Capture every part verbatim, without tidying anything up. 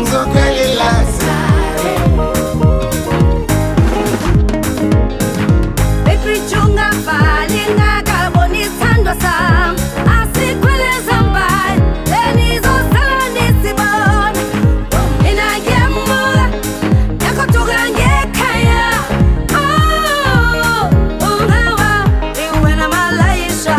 ngizokhwelela Beprichunga vali ngakabona isithandwa sami asikhwele zambayi lenizosala nisibona mina ngiyamuka yakoduka ngekhaya oh ungawa iwena malayisha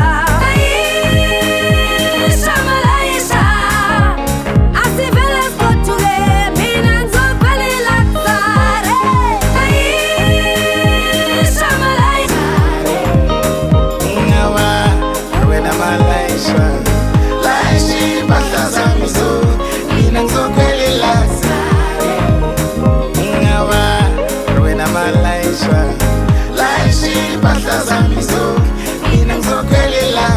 Malayisha Malayisha asivele sigoduke mina ngizokhwelela kusare Malayisha Malayisha ungawa wena malayisha layisha impahla zami zo mina ngizokhwelela ungawa wena malayisha layisha impahla zami zo mina ngizokhwelela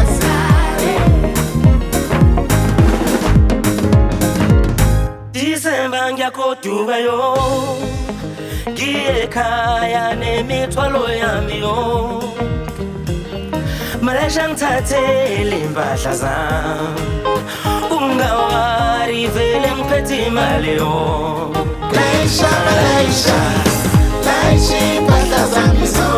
December ngiyagoduka yo ngiye ekhaya nemithwalo yami yo Malaysia ngithathele impahla zami ungawari vele ngiphethe imali yo layisha malayisha layisha impahla zami zo